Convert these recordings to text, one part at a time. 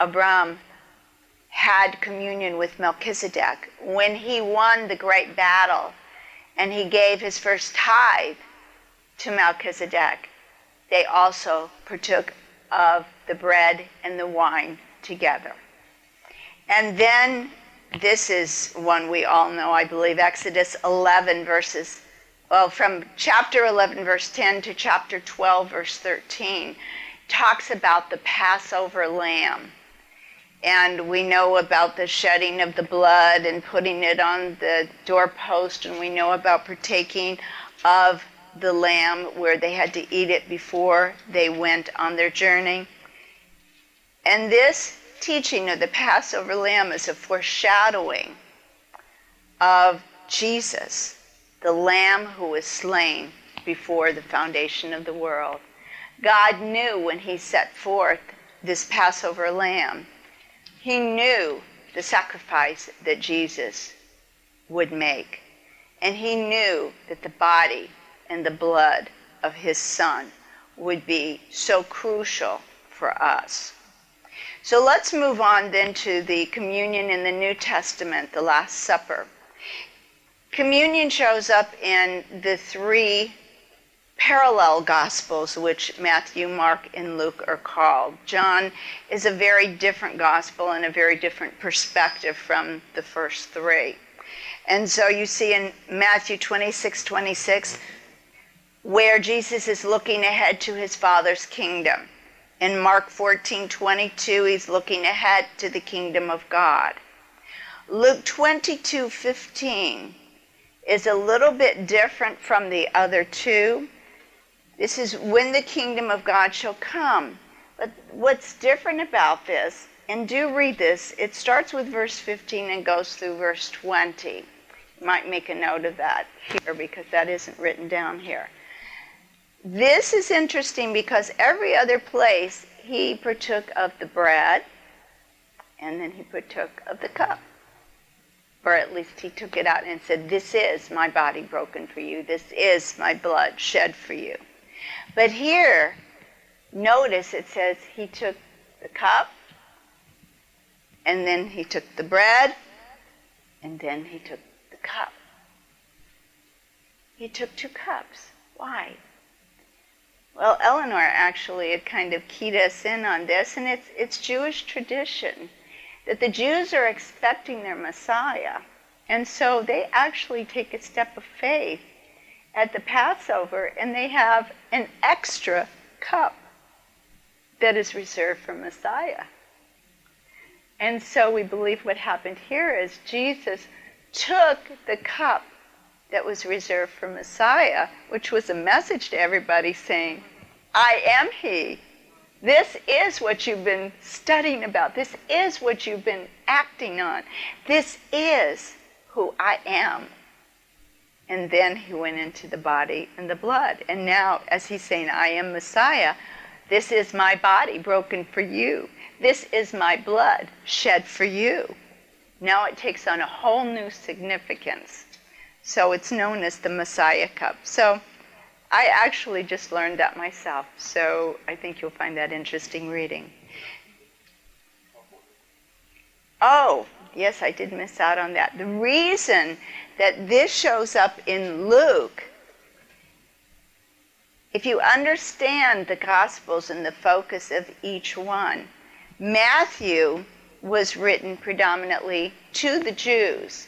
Abram had communion with Melchizedek, when he won the great battle and he gave his first tithe to Melchizedek, they also partook of the bread and the wine together. And then, this is one we all know, I believe, Exodus 11 from chapter 11 verse 10 to chapter 12 verse 13, talks about the Passover lamb. And we know about the shedding of the blood and putting it on the doorpost, and we know about partaking of the lamb where they had to eat it before they went on their journey. And this teaching of the Passover lamb is a foreshadowing of Jesus, the lamb who was slain before the foundation of the world. God knew when he set forth this Passover lamb, he knew the sacrifice that Jesus would make. And he knew that the body and the blood of his son would be so crucial for us. So let's move on then to the communion in the New Testament, the Last Supper. Communion shows up in the three parallel gospels, which Matthew, Mark, and Luke are called. John is a very different gospel and a very different perspective from the first three. And so you see in Matthew 26:26, where Jesus is looking ahead to his Father's kingdom. In Mark 14:22, he's looking ahead to the kingdom of God. Luke 22:15 is a little bit different from the other two. This is when the kingdom of God shall come. But what's different about this, and do read this, it starts with verse 15 and goes through verse 20. You might make a note of that here because that isn't written down here. This is interesting because every other place he partook of the bread and then he partook of the cup. Or at least he took it out and said, "This is my body broken for you. This is my blood shed for you." But here, notice it says he took the cup, and then he took the bread, and then he took the cup. He took two cups. Why? Well, Eleanor actually had kind of keyed us in on this, and it's Jewish tradition that the Jews are expecting their Messiah, and so they actually take a step of faith at the Passover, and they have an extra cup that is reserved for Messiah. And so we believe what happened here is Jesus took the cup that was reserved for Messiah, which was a message to everybody saying, "I am he. This is what you've been studying about. This is what you've been acting on. This is who I am." And then he went into the body and the blood. And now, as he's saying, "I am Messiah, this is my body broken for you. This is my blood shed for you." Now it takes on a whole new significance. So it's known as the Messiah cup. So I actually just learned that myself. So I think you'll find that interesting reading. Oh, yes, I did miss out on that. The reason that this shows up in Luke, if you understand the Gospels and the focus of each one, Matthew was written predominantly to the Jews.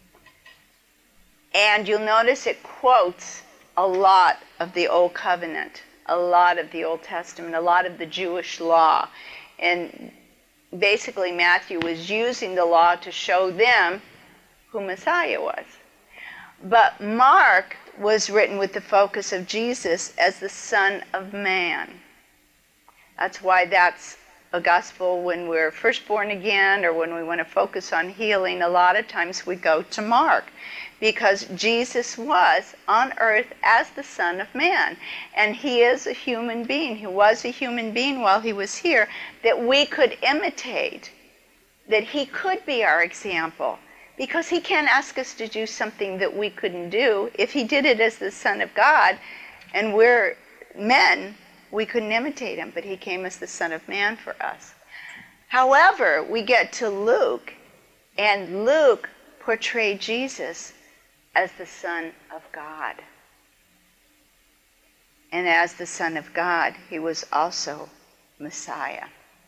And you'll notice it quotes a lot of the Old Covenant, a lot of the Old Testament, a lot of the Jewish law. And basically Matthew was using the law to show them who Messiah was. But Mark was written with the focus of Jesus as the Son of Man. That's why that's a gospel when we're first born again or when we want to focus on healing. A lot of times we go to Mark because Jesus was on earth as the Son of Man. And he is a human being. He was a human being while he was here that we could imitate, that he could be our example. Because he can't ask us to do something that we couldn't do. If he did it as the Son of God, and we're men, we couldn't imitate him, but he came as the Son of Man for us. However, we get to Luke, and Luke portrayed Jesus as the Son of God. And as the Son of God, he was also Messiah.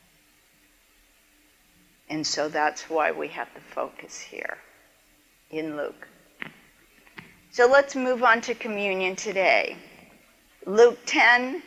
And so that's why we have the focus here in Luke. So let's move on to communion today. Luke 10,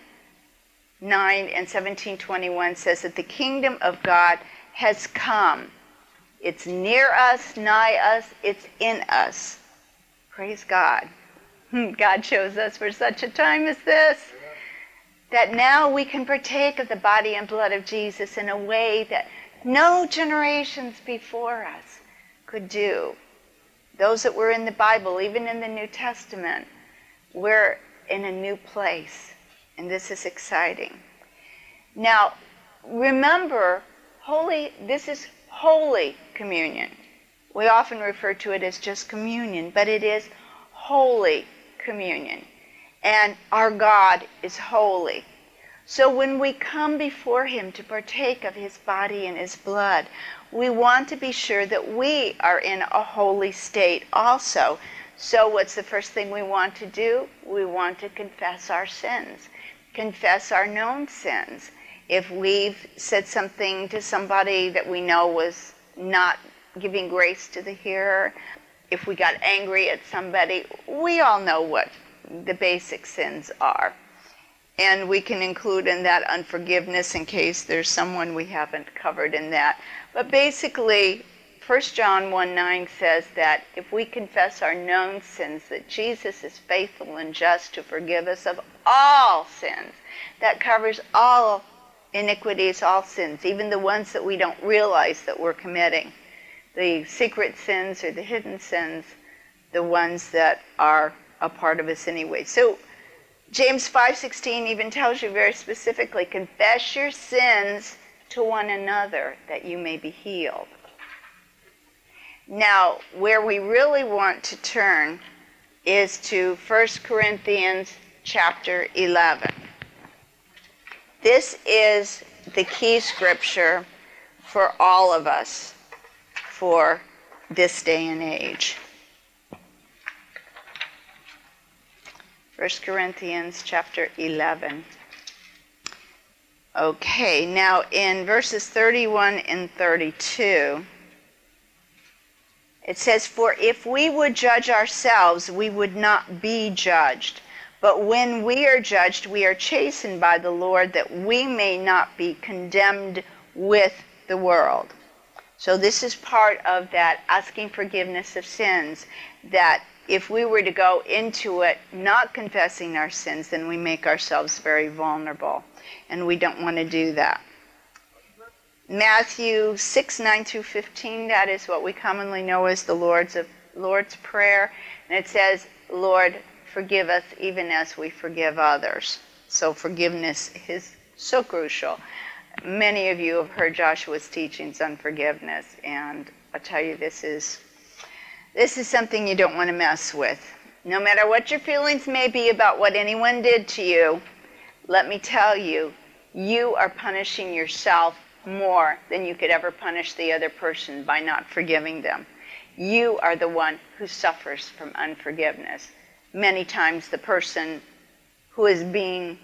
9 and 17:21 says that the kingdom of God has come. It's near us, nigh us, it's in us. Praise God. God chose us for such a time as this, that now we can partake of the body and blood of Jesus in a way that no generations before us could do. Those that were in the Bible, even in the New Testament, we're in a new place, and this is exciting. Now, remember, this is Holy Communion. We often refer to it as just communion, but it is Holy Communion. And our God is holy. So when we come before him to partake of his body and his blood, we want to be sure that we are in a holy state also. So what's the first thing we want to do? We want to confess our sins. Confess our known sins. If we've said something to somebody that we know was not giving grace to the hearer, if we got angry at somebody, we all know what the basic sins are. And we can include in that unforgiveness in case there's someone we haven't covered in that. But basically, 1 John 1:9 says that if we confess our known sins, that Jesus is faithful and just to forgive us of all sins. That covers all iniquities, all sins, even the ones that we don't realize that we're committing. The secret sins or the hidden sins, the ones that are a part of us anyway. So James 5:16 even tells you very specifically, confess your sins to one another that you may be healed. Now, where we really want to turn is to 1 Corinthians chapter 11. This is the key scripture for all of us for this day and age. 1 Corinthians chapter 11. Okay, now in verses 31 and 32, it says, for if we would judge ourselves, we would not be judged. But when we are judged, we are chastened by the Lord, that we may not be condemned with the world. So this is part of that asking forgiveness of sins, that if we were to go into it not confessing our sins, then we make ourselves very vulnerable, and we don't want to do that. Matthew 6:9 through 15, that is what we commonly know as the Lord's Prayer, and it says, Lord, forgive us even as we forgive others. So forgiveness is so crucial. Many of you have heard Joshua's teachings on forgiveness, and I'll tell you, this is something you don't want to mess with. No matter what your feelings may be about what anyone did to you, let me tell you, you are punishing yourself more than you could ever punish the other person by not forgiving them. You are the one who suffers from unforgiveness. Many times the person who is being,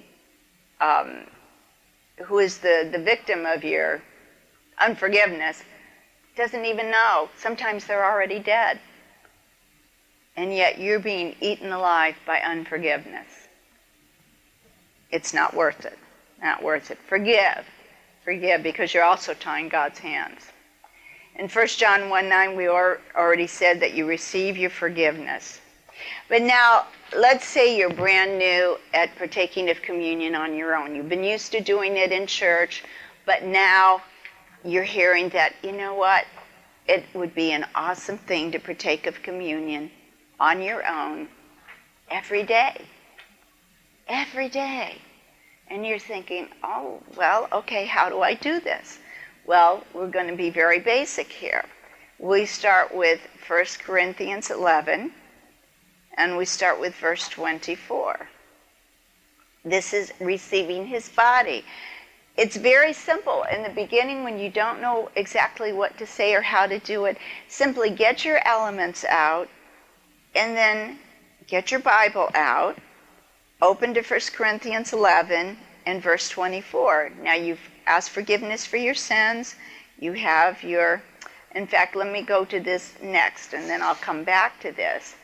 who is the victim of your unforgiveness doesn't even know. Sometimes they're already dead. And yet you're being eaten alive by unforgiveness. It's not worth it. Not worth it. Forgive. Forgive, because you're also tying God's hands. In 1 John 1:9, we already said that you receive your forgiveness. But now, let's say you're brand new at partaking of communion on your own. You've been used to doing it in church, but now you're hearing that, you know what, it would be an awesome thing to partake of communion on your own every day. Every day. And you're thinking, oh, well, okay, how do I do this? Well, we're going to be very basic here. We start with 1 Corinthians 11, and we start with verse 24. This is receiving his body. It's very simple. In the beginning, when you don't know exactly what to say or how to do it, simply get your elements out and then get your Bible out, open to 1 Corinthians 11 and verse 24. Now you've asked forgiveness for your sins. You have your, in fact, let me go to this next and then I'll come back to this.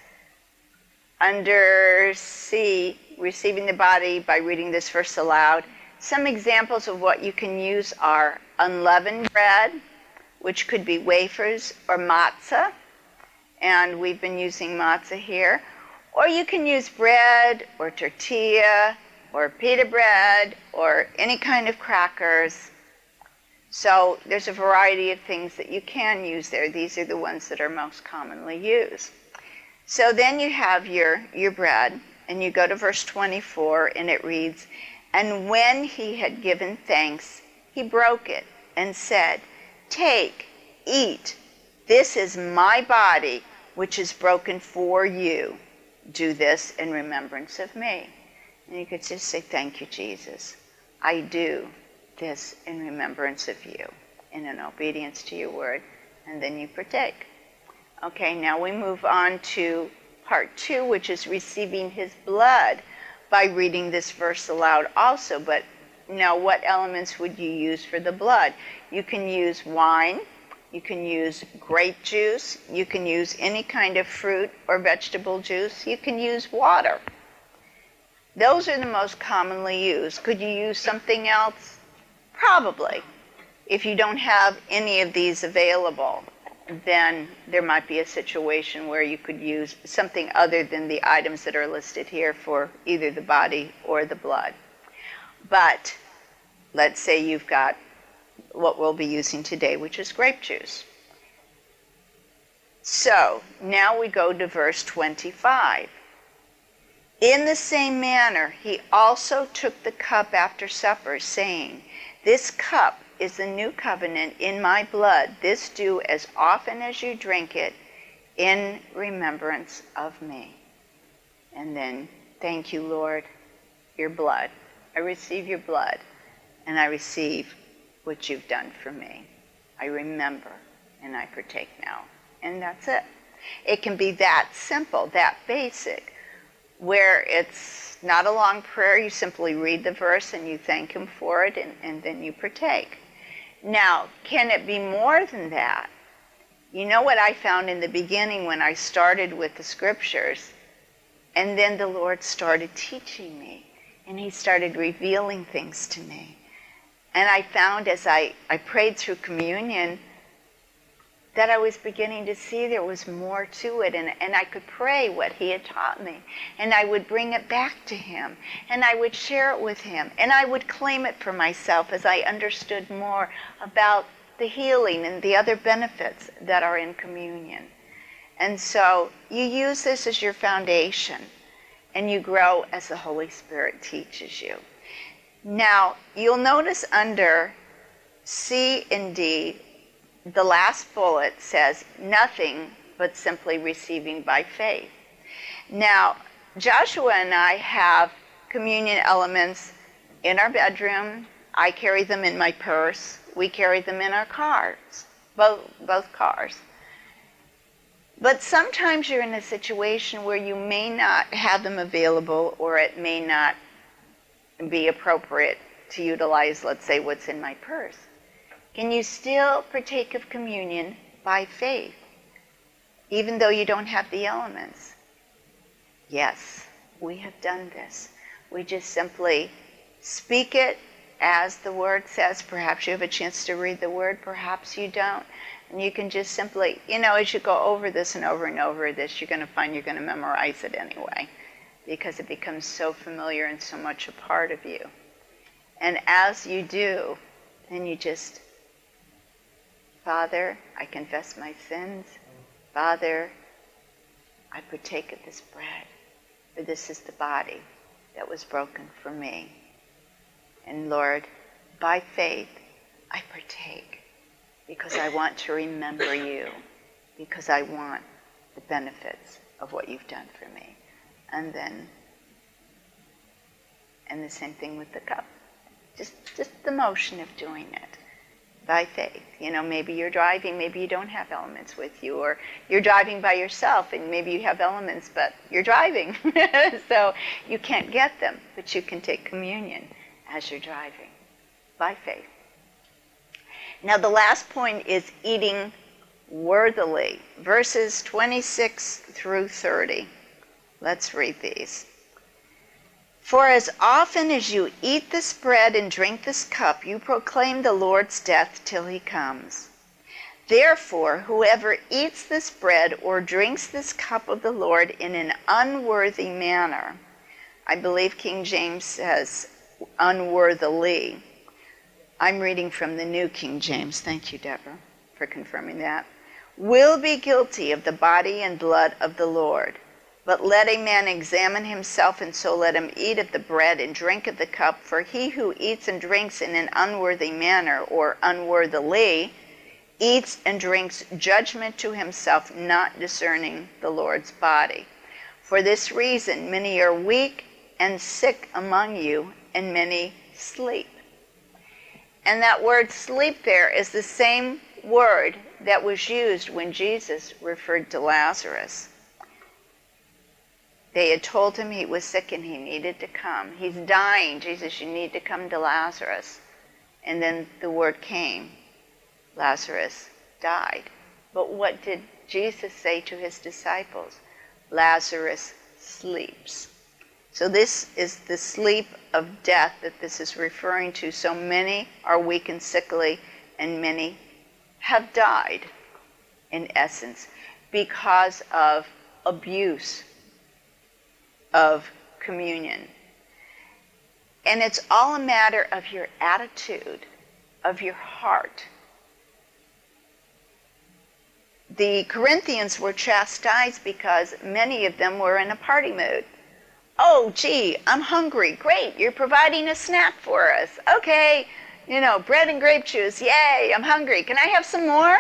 Under C, receiving the body by reading this verse aloud, some examples of what you can use are unleavened bread, which could be wafers or matzah, and we've been using matzah here. Or you can use bread or tortilla or pita bread or any kind of crackers. So there's a variety of things that you can use there. These are the ones that are most commonly used. So then you have your bread, and you go to verse 24, and it reads, "And when he had given thanks, he broke it and said, 'Take, eat, this is my body, which is broken for you. Do this in remembrance of me.'" And you could just say, "Thank you, Jesus. I do this in remembrance of you, and in obedience to your word," and then you partake. Okay, now we move on to part 2, which is receiving his blood by reading this verse aloud also. But now what elements would you use for the blood? You can use wine, you can use grape juice, you can use any kind of fruit or vegetable juice, you can use water. Those are the most commonly used. Could you use something else? Probably. If you don't have any of these available, then there might be a situation where you could use something other than the items that are listed here for either the body or the blood. But let's say you've got what we'll be using today, which is grape juice. So now we go to verse 25. "In the same manner, he also took the cup after supper, saying, 'This cup is the new covenant in my blood. This do as often as you drink it in remembrance of me.'" And then, "Thank you, Lord, your blood. I receive your blood, and I receive what you've done for me. I remember, and I partake now." And that's it. It can be that simple, that basic, where it's not a long prayer. You simply read the verse and you thank him for it, and then you partake. Now, can it be more than that? You know what I found in the beginning when I started with the scriptures, and then the Lord started teaching me, and he started revealing things to me. And I found as I prayed through communion that I was beginning to see there was more to it, and I could pray what he had taught me, and I would bring it back to him, and I would share it with him, and I would claim it for myself as I understood more about the healing and the other benefits that are in communion. And so you use this as your foundation, and you grow as the Holy Spirit teaches you. Now, you'll notice under C and D, the last bullet says nothing but simply receiving by faith. Now, Joshua and I have communion elements in our bedroom. I carry them in my purse. We carry them in our cars, both cars. But sometimes you're in a situation where you may not have them available, or it may not be appropriate to utilize, let's say, what's in my purse. Can you still partake of communion by faith, even though you don't have the elements? Yes, we have done this. We just simply speak it as the word says. Perhaps you have a chance to read the word, perhaps you don't. And you can just simply, as you go over this and over this, you're going to find you're going to memorize it anyway, because it becomes so familiar and so much a part of you. And as you do, then you just, "Father, I confess my sins. Father, I partake of this bread, for this is the body that was broken for me. And Lord, by faith, I partake, because I want to remember you, because I want the benefits of what you've done for me." And the same thing with the cup. Just the motion of doing it by faith. You know, maybe you're driving, maybe you don't have elements with you, or you're driving by yourself and maybe you have elements, but you're driving. So you can't get them, but you can take communion as you're driving by faith. Now the last point is eating worthily, verses 26 through 30. Let's read these. For as often as you eat this bread and drink this cup, you proclaim the Lord's death till he comes. Therefore, whoever eats this bread or drinks this cup of the Lord in an unworthy manner, I believe King James says unworthily. I'm reading from the New King James. Thank you, Deborah, for confirming that. Will be guilty of the body and blood of the Lord. But let a man examine himself, and so let him eat of the bread and drink of the cup. For he who eats and drinks in an unworthy manner, or unworthily, eats and drinks judgment to himself, not discerning the Lord's body. For this reason many are weak and sick among you, and many sleep. And that word sleep there is the same word that was used when Jesus referred to Lazarus. They had told him he was sick and he needed to come. He's dying. Jesus, you need to come to Lazarus. And then the word came. Lazarus died. But what did Jesus say to his disciples? Lazarus sleeps. So this is the sleep of death that this is referring to. So many are weak and sickly, and many have died, in essence, because of abuse of communion. And it's all a matter of your attitude, of your heart. The Corinthians were chastised because many of them were in a party mood. Oh, gee, I'm hungry. Great, you're providing a snack for us. Okay, you know, bread and grape juice. Yay, I'm hungry. Can I have some more?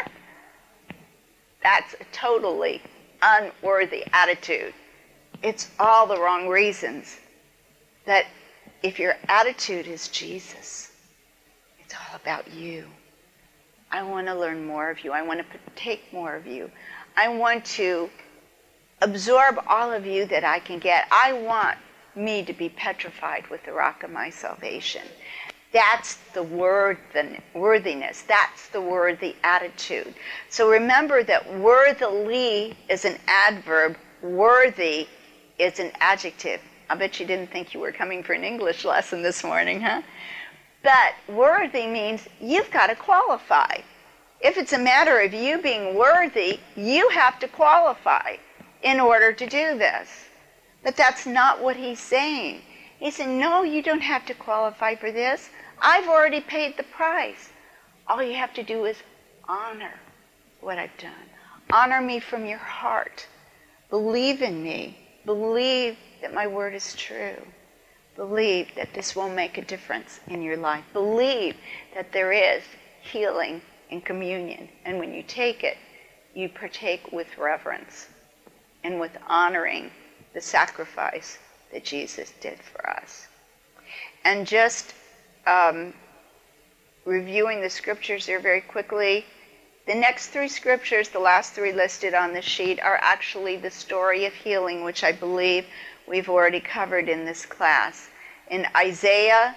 That's a totally unworthy attitude. It's all the wrong reasons. That if your attitude is Jesus, it's all about you. I want to learn more of you. I want to partake more of you. I want to absorb all of you that I can get. I want me to be petrified with the rock of my salvation. That's the worthiness. That's the worthy attitude. So remember that worthily is an adverb. Worthy is an adjective. I bet you didn't think you were coming for an English lesson this morning, huh? But worthy means you've got to qualify. If it's a matter of you being worthy, you have to qualify in order to do this. But that's not what he's saying. He's saying, no, you don't have to qualify for this. I've already paid the price. All you have to do is honor what I've done. Honor me from your heart. Believe in me. Believe that my word is true. Believe that this will make a difference in your life. Believe that there is healing in communion. And when you take it, you partake with reverence and with honoring the sacrifice that Jesus did for us. And just reviewing the scriptures here very quickly, the next three scriptures, the last three listed on the sheet, are actually the story of healing, which I believe we've already covered in this class. In Isaiah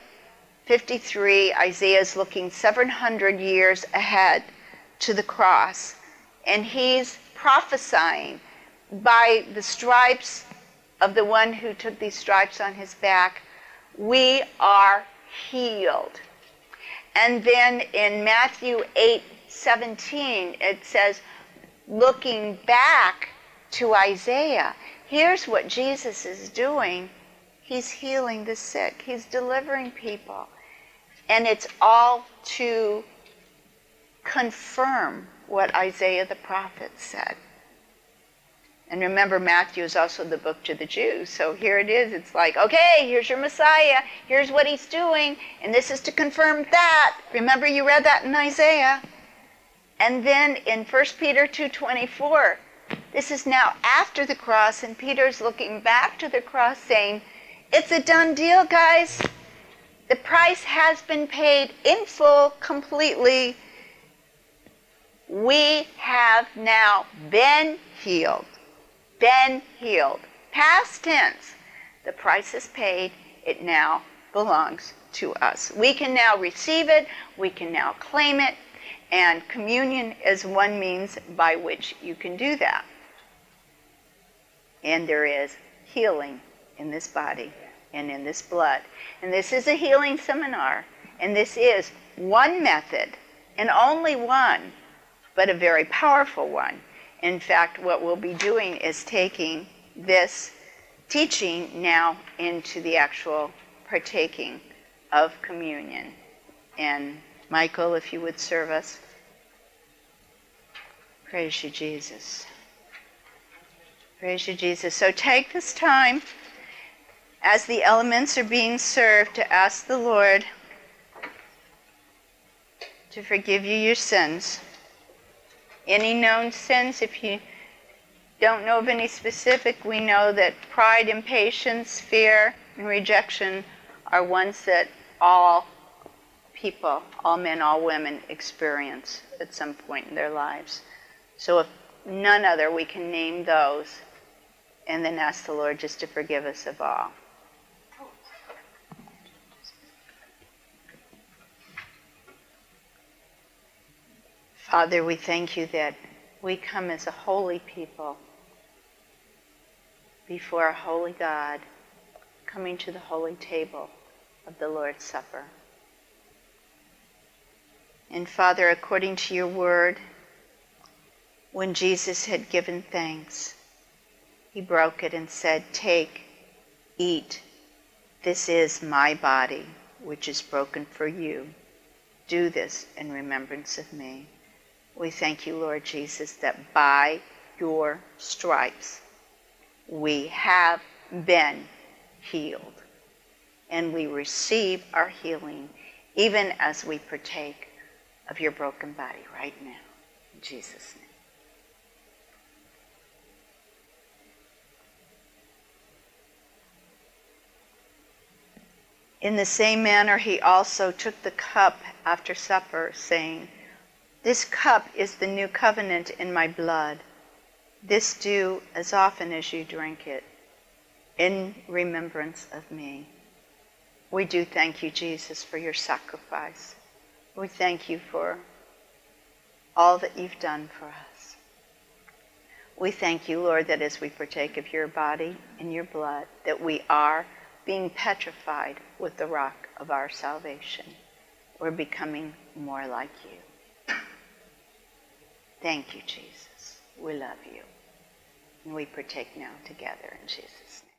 53, Isaiah is looking 700 years ahead to the cross, and he's prophesying by the stripes of the one who took these stripes on his back, we are healed. And then in Matthew 8:17, it says, looking back to Isaiah, here's what Jesus is doing. He's healing the sick. He's delivering people. And it's all to confirm what Isaiah the prophet said. And remember, Matthew is also the book to the Jews. So here it is. It's like, okay, here's your Messiah. Here's what he's doing. And this is to confirm that. Remember, you read that in Isaiah. And then in 1 Peter 2:24, this is now after the cross. And Peter's looking back to the cross saying, it's a done deal, guys. The price has been paid in full, completely. We have now been healed. Been healed. Past tense. The price is paid. It now belongs to us. We can now receive it. We can now claim it. And communion is one means by which you can do that. And there is healing in this body and in this blood. And this is a healing seminar. And this is one method, and only one, but a very powerful one. In fact, what we'll be doing is taking this teaching now into the actual partaking of communion. And Michael, if you would serve us. Praise you, Jesus. Praise you, Jesus. So take this time as the elements are being served to ask the Lord to forgive you your sins. Any known sins, if you don't know of any specific, we know that pride, impatience, fear, and rejection are ones that all people, all men, all women experience at some point in their lives. So if none other, we can name those and then ask the Lord just to forgive us of all. Father, we thank you that we come as a holy people before a holy God, coming to the holy table of the Lord's Supper. And Father, according to your word, when Jesus had given thanks, he broke it and said, "Take, eat, this is my body, which is broken for you. Do this in remembrance of me." We thank you, Lord Jesus, that by your stripes we have been healed. And we receive our healing even as we partake of your broken body right now. In Jesus' name. In the same manner, he also took the cup after supper, saying, "This cup is the new covenant in my blood. This do as often as you drink it, in remembrance of me." We do thank you, Jesus, for your sacrifice. We thank you for all that you've done for us. We thank you, Lord, that as we partake of your body and your blood, that we are being petrified with the rock of our salvation. We're becoming more like you. Thank you, Jesus. We love you. And we partake now together in Jesus' name.